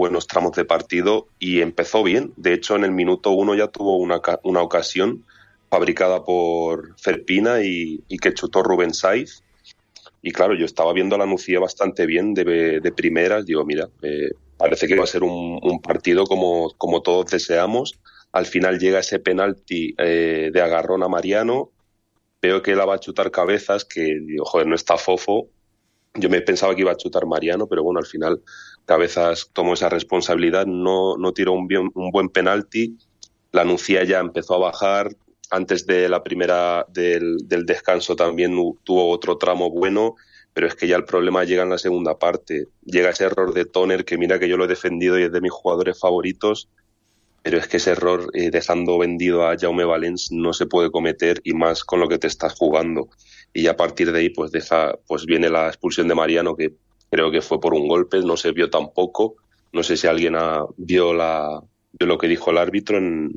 buenos tramos de partido y empezó bien. De hecho, en el minuto 1 ya tuvo una ocasión fabricada por Felpina y que chutó Rubén Saiz. Y claro, yo estaba viendo a la Nucía bastante bien de primeras. Digo, mira, parece que va a ser un partido como todos deseamos. Al final llega ese penalti de agarrón a Mariano. Veo que la va a chutar Cabezas, que digo, joder, no está Fofo. Yo me pensaba que iba a chutar Mariano, pero bueno, al final Cabezas tomó esa responsabilidad, no tiró un buen penalti. La Nucía ya empezó a bajar. Antes de la primera del descanso también tuvo otro tramo bueno, pero es que ya el problema llega en la segunda parte. Llega ese error de Toner, que mira que yo lo he defendido y es de mis jugadores favoritos, pero es que ese error, dejando vendido a Jaume Valens, no se puede cometer, y más con lo que te estás jugando. Y a partir de ahí pues viene la expulsión de Mariano, que creo que fue por un golpe, no se vio tampoco. No sé si alguien vio lo que dijo el árbitro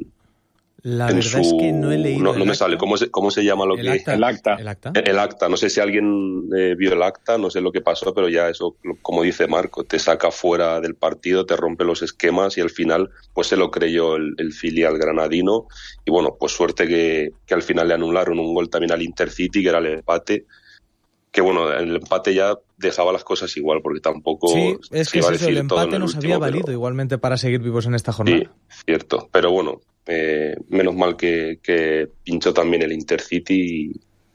La verdad es que no he leído. No me sale. ¿Cómo se llama lo que? El acta. El acta. No sé si alguien vio el acta, no sé lo que pasó, pero ya eso, como dice Marco, te saca fuera del partido, te rompe los esquemas y al final pues se lo creyó el filial granadino. Y bueno, pues suerte que al final le anularon un gol también al Intercity, que era el empate. Que bueno, el empate ya dejaba las cosas igual, porque tampoco... Sí, es que el empate nos había valido pero... igualmente para seguir vivos en esta jornada. Sí, cierto. Pero bueno, menos mal que pinchó también el Intercity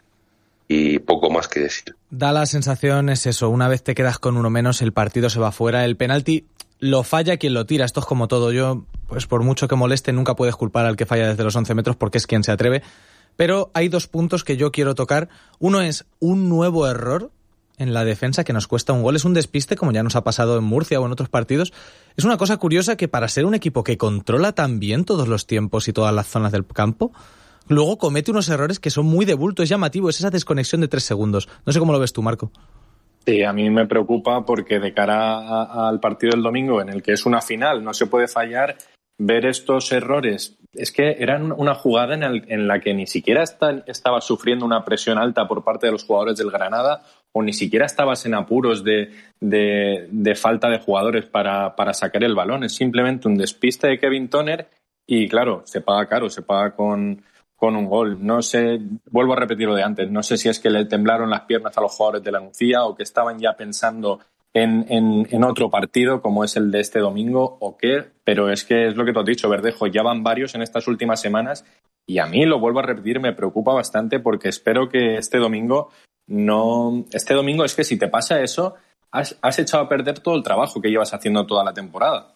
y poco más que decir. Da la sensación, es eso, una vez te quedas con uno menos, el partido se va fuera. El penalti lo falla quien lo tira, esto es como todo. Yo, pues por mucho que moleste, nunca puedes culpar al que falla desde los 11 metros porque es quien se atreve. Pero hay dos puntos que yo quiero tocar. Uno es un nuevo error en la defensa que nos cuesta un gol. Es un despiste, como ya nos ha pasado en Murcia o en otros partidos. Es una cosa curiosa que para ser un equipo que controla tan bien todos los tiempos y todas las zonas del campo, luego comete unos errores que son muy de bulto. Es llamativo, es esa desconexión de 3 segundos. No sé cómo lo ves tú, Marco. Sí, a mí me preocupa porque de cara al partido del domingo, en el que es una final, no se puede fallar, ver estos errores. Es que eran una jugada en la que ni siquiera estaba sufriendo una presión alta por parte de los jugadores del Granada, o ni siquiera estabas en apuros de falta de jugadores para sacar el balón. Es simplemente un despiste de Kevin Toner y claro, se paga caro, se paga con un gol. No sé, vuelvo a repetir lo de antes, no sé si es que le temblaron las piernas a los jugadores de la Nucía o que estaban ya pensando en otro partido como es el de este domingo o qué, pero es que es lo que tú has dicho, Verdejo, ya van varios en estas últimas semanas y a mí, lo vuelvo a repetir, me preocupa bastante porque espero que este domingo es que si te pasa eso, has echado a perder todo el trabajo que llevas haciendo toda la temporada.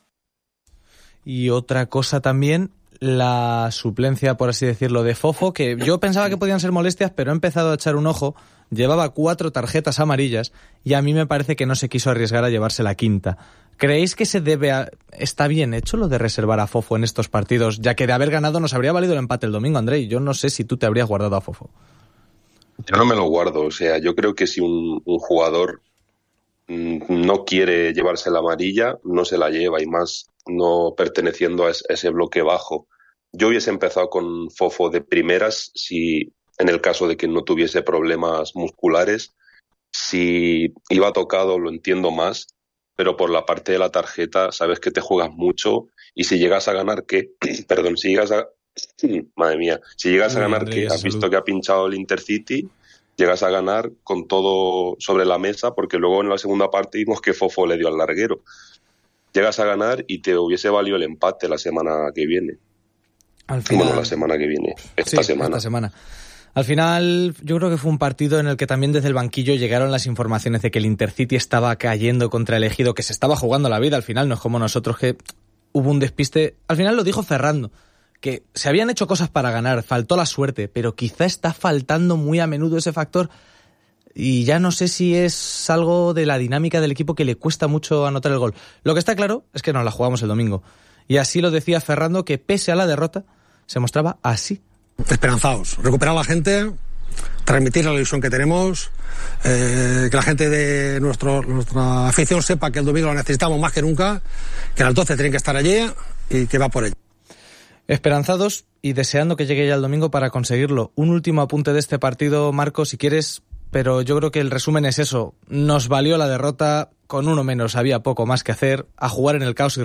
Y otra cosa también, la suplencia, por así decirlo, de Fofo, que yo pensaba que podían ser molestias, pero he empezado a echar un ojo. Llevaba 4 tarjetas amarillas y a mí me parece que no se quiso arriesgar a llevarse la quinta. ¿Creéis que está bien hecho lo de reservar a Fofo en estos partidos? Ya que de haber ganado nos habría valido el empate el domingo, Andrei. Yo no sé si tú te habrías guardado a Fofo. Yo no me lo guardo. O sea, yo creo que si un jugador no quiere llevarse la amarilla, no se la lleva, y más no perteneciendo a ese bloque bajo. Yo hubiese empezado con Fofo de primeras si, en el caso de que no tuviese problemas musculares. Si iba tocado lo entiendo más, pero por la parte de la tarjeta sabes que te juegas mucho y si llegas a ganar, ¿qué? Perdón, si llegas a... Madre mía, si llegas a ganar, ¿qué? Has visto que ha pinchado el Intercity, llegas a ganar con todo sobre la mesa, porque luego en la segunda parte vimos que Fofo le dio al larguero. Llegas a ganar y te hubiese valido el empate la semana que viene. Al final... Bueno, la semana que viene. Esta semana. Al final, yo creo que fue un partido en el que también desde el banquillo llegaron las informaciones de que el Intercity estaba cayendo contra el Ejido, que se estaba jugando la vida. Al final no es como nosotros, que hubo un despiste. Al final lo dijo Ferrando, que se habían hecho cosas para ganar, faltó la suerte, pero quizá está faltando muy a menudo ese factor. Y ya no sé si es algo de la dinámica del equipo que le cuesta mucho anotar el gol. Lo que está claro es que nos la jugamos el domingo. Y así lo decía Ferrando, que pese a la derrota, se mostraba así. Esperanzados, recuperar a la gente, transmitir la ilusión que tenemos, que la gente de nuestra afición sepa que el domingo la necesitamos más que nunca, que las 12 tienen que estar allí y que va por ello. Esperanzados y deseando que llegue ya el domingo para conseguirlo. Un último apunte de este partido, Marco, si quieres, pero yo creo que el resumen es eso. Nos valió la derrota, con uno menos había poco más que hacer, a jugar en el caos y